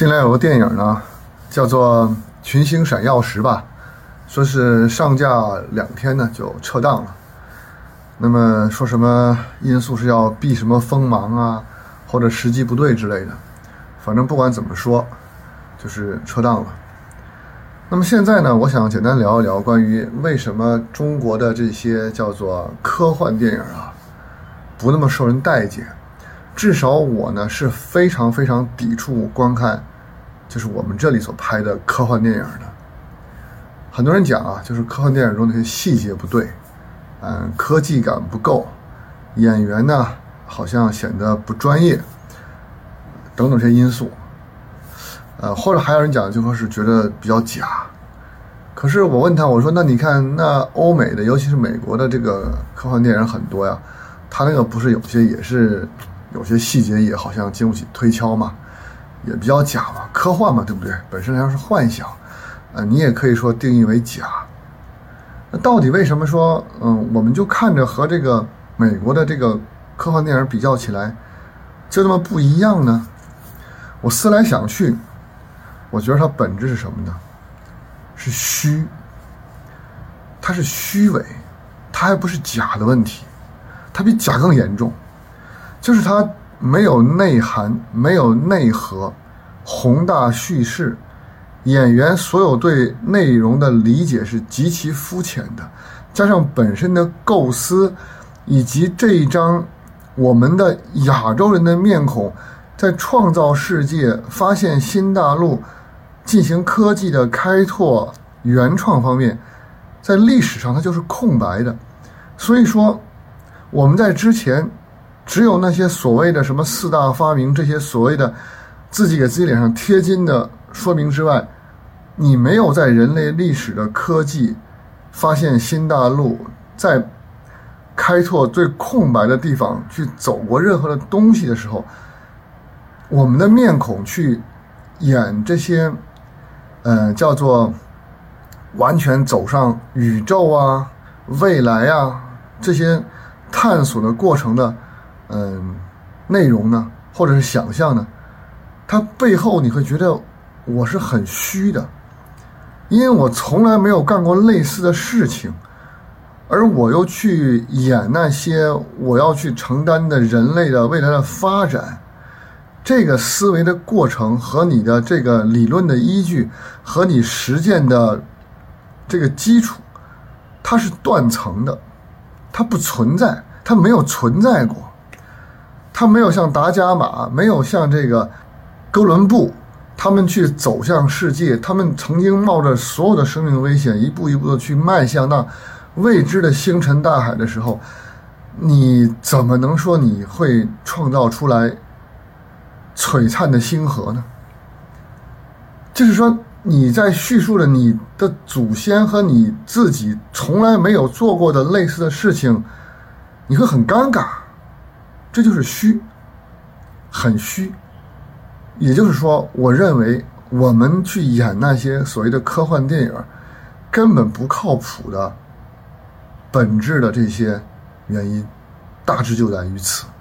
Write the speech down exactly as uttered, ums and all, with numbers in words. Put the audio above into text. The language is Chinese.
近来有个电影呢，叫做《群星闪耀时》吧，说是上架两天呢就撤档了。那么说什么因素是要避什么锋芒啊，或者时机不对之类的，反正不管怎么说，就是撤档了。那么现在呢，我想简单聊一聊关于为什么中国的这些叫做科幻电影啊，不那么受人待见。至少我呢是非常非常抵触观看，就是我们这里所拍的科幻电影的。很多人讲啊，就是科幻电影中那些细节不对，嗯，科技感不够，演员呢好像显得不专业，等等这些因素。呃，或者还有人讲就说是觉得比较假。可是我问他，我说那你看那欧美的，尤其是美国的这个科幻电影很多呀，他那个不是有些也是有些细节也好像经不起推敲嘛，也比较假嘛，科幻嘛，对不对？本身来说是幻想，呃，你也可以说定义为假。那到底为什么说，嗯，我们就看着和这个美国的这个科幻电影比较起来，就这么不一样呢？我思来想去，我觉得它本质是什么呢？是虚，它是虚伪，它还不是假的问题，它比假更严重。就是它没有内涵，没有内核，宏大叙事，演员所有对内容的理解是极其肤浅的，加上本身的构思，以及这一张我们的亚洲人的面孔在创造世界、发现新大陆、进行科技的开拓、原创方面，在历史上它就是空白的。所以说我们在之前只有那些所谓的什么四大发明，这些所谓的自己给自己脸上贴金的说明之外，你没有在人类历史的科技发现新大陆，在开拓最空白的地方去走过任何的东西的时候，我们的面孔去演这些呃叫做完全走上宇宙啊、未来啊这些探索的过程的嗯，内容呢，或者是想象呢，它背后你会觉得我是很虚的，因为我从来没有干过类似的事情，而我又去演那些我要去承担的人类的未来的发展，这个思维的过程和你的这个理论的依据和你实践的这个基础，它是断层的，它不存在，它没有存在过。他没有像达伽马，没有像这个哥伦布，他们去走向世界，他们曾经冒着所有的生命危险，一步一步的去迈向那未知的星辰大海的时候，你怎么能说你会创造出来璀璨的星河呢？就是说你在叙述着你的祖先和你自己从来没有做过的类似的事情，你会很尴尬。这就是虚，很虚。也就是说，我认为我们去演那些所谓的科幻电影根本不靠谱的本质的这些原因，大致就在于此。